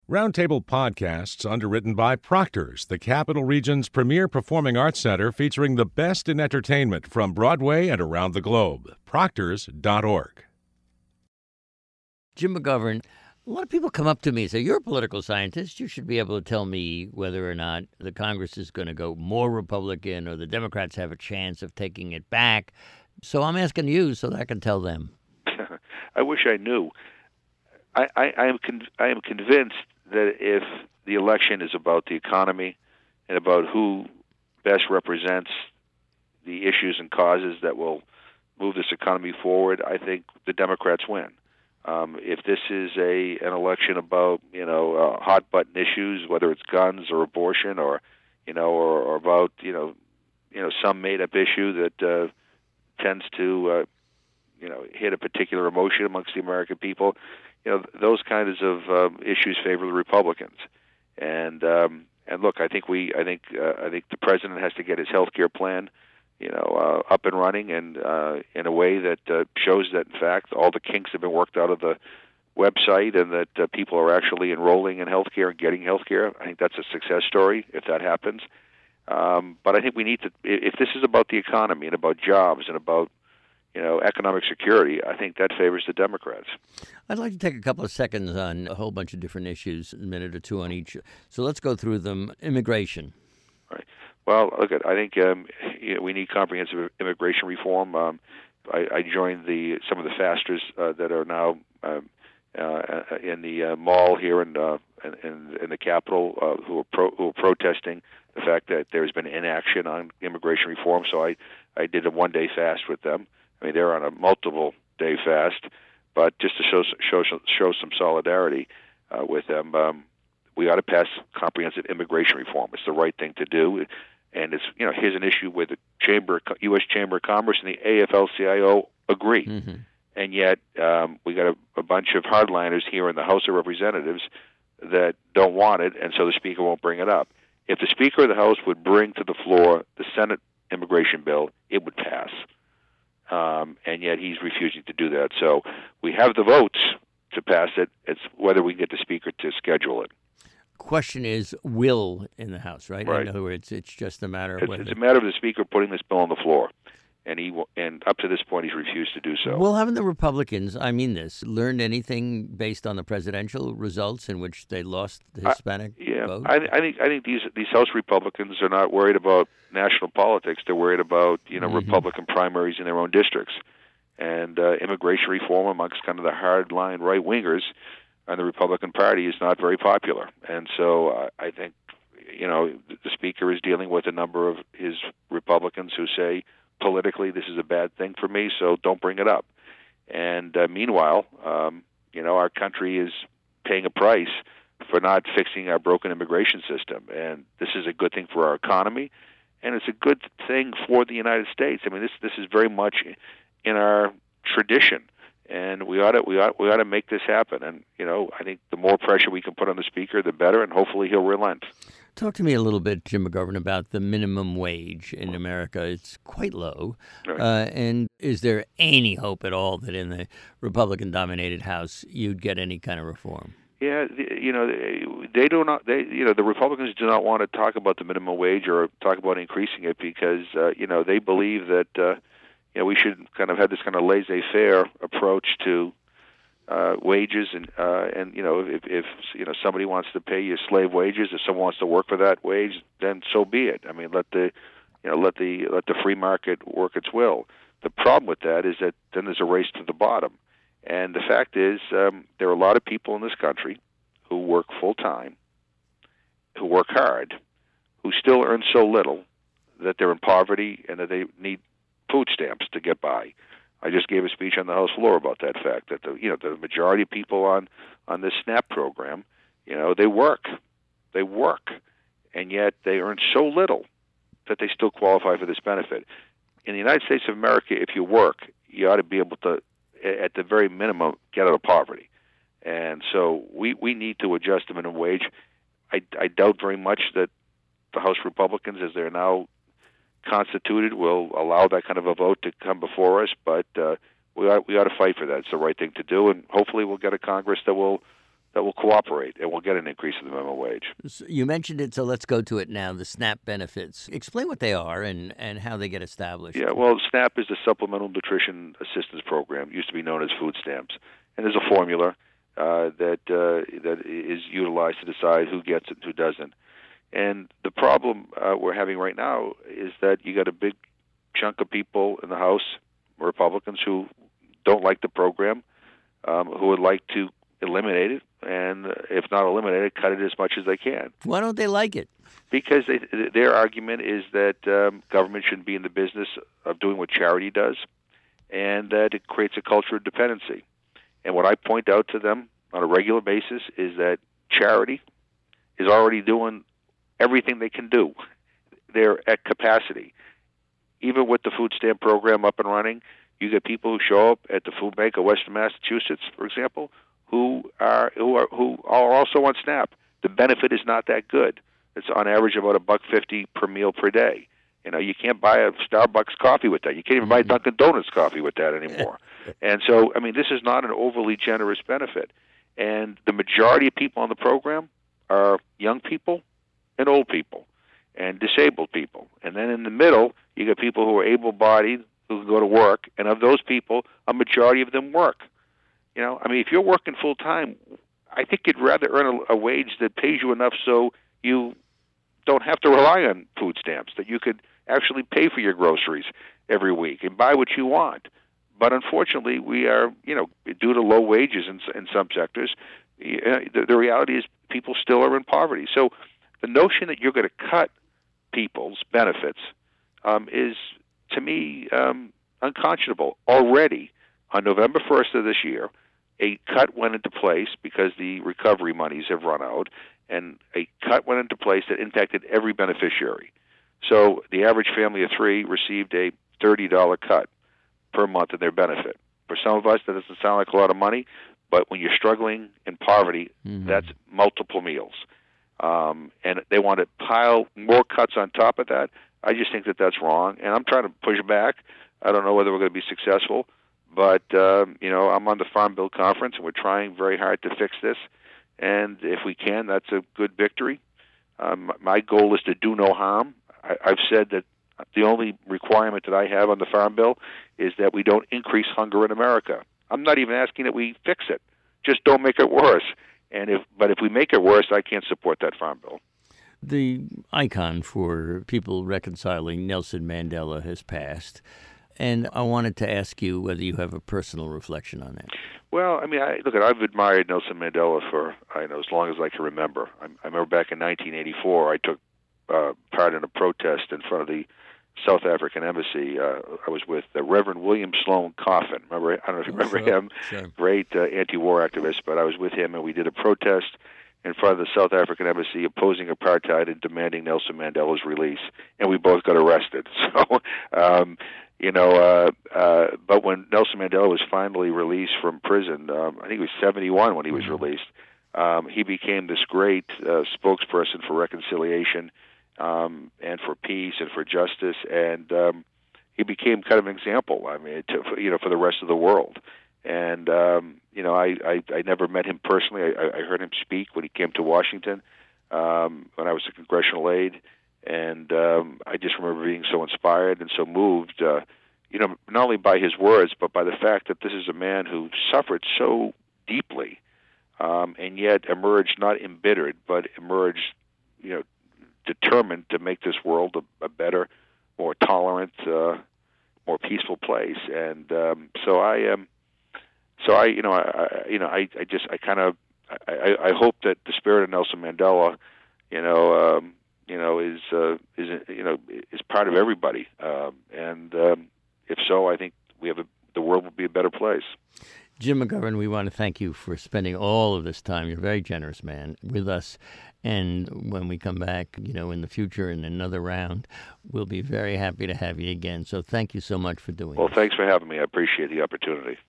Roundtable Podcasts, underwritten by Proctor's, the Capital Region's premier performing arts center featuring the best in entertainment from Broadway and around the globe. Proctors.org. Jim McGovern, a lot of people come up to me and say, you're a political scientist. You should be able to tell me whether or not the Congress is going to go more Republican or the Democrats have a chance of taking it back. So I'm asking you so that I can tell them. I wish I knew. I am convinced that if the election is about the economy and about who best represents the issues and causes that will move this economy forward, I think the Democrats win. If this is an election about hot button issues, whether it's guns or abortion or about some made up issue that tends to hit a particular emotion amongst the American people, those kinds of issues favor the Republicans. And look, I think the president has to get his health care plan, up and running, and in a way that shows that in fact all the kinks have been worked out of the website, and that people are actually enrolling in health care and getting health care. I think that's a success story if that happens. But I think we need to, if this is about the economy and about jobs and about economic security, I think that favors the Democrats. I'd like to take a couple of seconds on a whole bunch of different issues, a minute or two on each. So let's go through them. Immigration. Right. Well, look, I think we need comprehensive immigration reform. I joined some of the fasters that are now in the mall here in the Capitol who are protesting the fact that there's been inaction on immigration reform. So I did a one-day fast with them. I mean, they're on a multiple-day fast, but just to show some solidarity with them, we ought to pass comprehensive immigration reform. It's the right thing to do, and it's here's an issue where the U.S. Chamber of Commerce and the AFL-CIO agree, and yet we got a bunch of hardliners here in the House of Representatives that don't want it, and so the Speaker won't bring it up. If the Speaker of the House would bring to the floor the Senate immigration bill, it would pass. And yet he's refusing to do that. So we have the votes to pass it. It's whether we can get the Speaker to schedule it. Question is will in the House, right? Right. In other words, it's just a matter of whether... It's a matter of the Speaker putting this bill on the floor. And up to this point, he's refused to do so. Well, haven't the Republicans, I mean this, learned anything based on the presidential results in which they lost the Hispanic vote? I think these House Republicans are not worried about national politics. They're worried about Republican primaries in their own districts, and immigration reform amongst kind of the hardline right wingers on the Republican Party is not very popular. And so I think the Speaker is dealing with a number of his Republicans who say, politically, this is a bad thing for me, so don't bring it up. And meanwhile, our country is paying a price for not fixing our broken immigration system. And this is a good thing for our economy, and it's a good thing for the United States. I mean, this is very much in our tradition, and we ought to make this happen. And I think the more pressure we can put on the Speaker, the better, and hopefully he'll relent. Talk to me a little bit, Jim McGovern, about the minimum wage in America. It's quite low. Right. And is there any hope at all that in the Republican-dominated House you'd get any kind of reform? Yeah, they do not. The Republicans do not want to talk about the minimum wage or talk about increasing it because they believe that we should kind of have this kind of laissez-faire approach to wages, and if somebody wants to pay you slave wages, if someone wants to work for that wage, then so be it. I mean, let the free market work its will. The problem with that is that then there's a race to the bottom, and the fact is there are a lot of people in this country who work full time, who work hard, who still earn so little that they're in poverty and that they need food stamps to get by. I just gave a speech on the House floor about that fact that the majority of people on this SNAP program, they work, and yet they earn so little that they still qualify for this benefit. In the United States of America, if you work, you ought to be able to, at the very minimum, get out of poverty. And so we need to adjust the minimum wage. I doubt very much that the House Republicans, as they're now constituted, will allow that kind of a vote to come before us, but we ought to fight for that. It's the right thing to do, and hopefully we'll get a Congress that will that will cooperate and will get an increase in the minimum wage. So you mentioned it, so let's go to it now, the SNAP benefits. Explain what they are and how they get established. Yeah, well, SNAP is the Supplemental Nutrition Assistance Program. It used to be known as food stamps. And there's a formula that is utilized to decide who gets it and who doesn't. And the problem we're having right now is that you got a big chunk of people in the House, Republicans, who don't like the program, who would like to eliminate it, and if not eliminate it, cut it as much as they can. Why don't they like it? Because their argument is that government shouldn't be in the business of doing what charity does, and that it creates a culture of dependency. And what I point out to them on a regular basis is that charity is already doing everything they can do. They're at capacity. Even with the food stamp program up and running, you get people who show up at the food bank of Western Massachusetts, for example, who are also on SNAP. The benefit is not that good. It's on average about $1.50 per meal per day. You know, you can't buy a Starbucks coffee with that. You can't even buy Dunkin' Donuts coffee with that anymore. And so, I mean, this is not an overly generous benefit. And the majority of people on the program are young people and old people and disabled people. And then in the middle, you get people who are able-bodied, who can go to work. And of those people, a majority of them work. You know, I mean, if you're working full-time, I think you'd rather earn a wage that pays you enough so you don't have to rely on food stamps, that you could actually pay for your groceries every week and buy what you want. But unfortunately, we are, you know, due to low wages in some sectors, the reality is people still are in poverty. So the notion that you're going to cut people's benefits is, to me, unconscionable. Already, on November 1st of this year, a cut went into place because the recovery monies have run out, and a cut went into place that impacted every beneficiary. So the average family of three received a $30 cut per month in their benefit. For some of us, that doesn't sound like a lot of money, but when you're struggling in poverty, that's multiple meals. And they want to pile more cuts on top of that. I just think that that's wrong, and I'm trying to push back. I don't know whether we're going to be successful, but you know, I'm on the Farm Bill Conference, and we're trying very hard to fix this. And if we can, that's a good victory. My goal is to do no harm. I've said that the only requirement that I have on the Farm Bill is that we don't increase hunger in America. I'm not even asking that we fix it. Just don't make it worse. But if we make it worse, I can't support that Farm Bill. The icon for people reconciling Nelson Mandela has passed. And I wanted to ask you whether you have a personal reflection on that. Well, I mean, I've admired Nelson Mandela for as long as I can remember. I remember back in 1984, I took part in a protest in front of the South African embassy. I was with Reverend William Sloane Coffin. I don't know if you remember him. Sure. Great anti-war activist, but I was with him, and we did a protest in front of the South African embassy opposing apartheid and demanding Nelson Mandela's release, and we both got arrested. So, but when Nelson Mandela was finally released from prison, I think he was 71 when he was released, he became this great spokesperson for reconciliation and for peace and for justice, and he became kind of an example. I mean, for the rest of the world. And I never met him personally. I heard him speak when he came to Washington when I was a congressional aide, and I just remember being so inspired and so moved. Not only by his words, but by the fact that this is a man who suffered so deeply, and yet emerged not embittered, but emerged, determined to make this world a better, more tolerant, more peaceful place. And I hope that the spirit of Nelson Mandela, is part of everybody. If so, I think the world will be a better place. Jim McGovern, we want to thank you for spending all of this time. You're a very generous man with us. And when we come back, in the future in another round, we'll be very happy to have you again. So thank you so much for doing this. Well, thanks for having me. I appreciate the opportunity.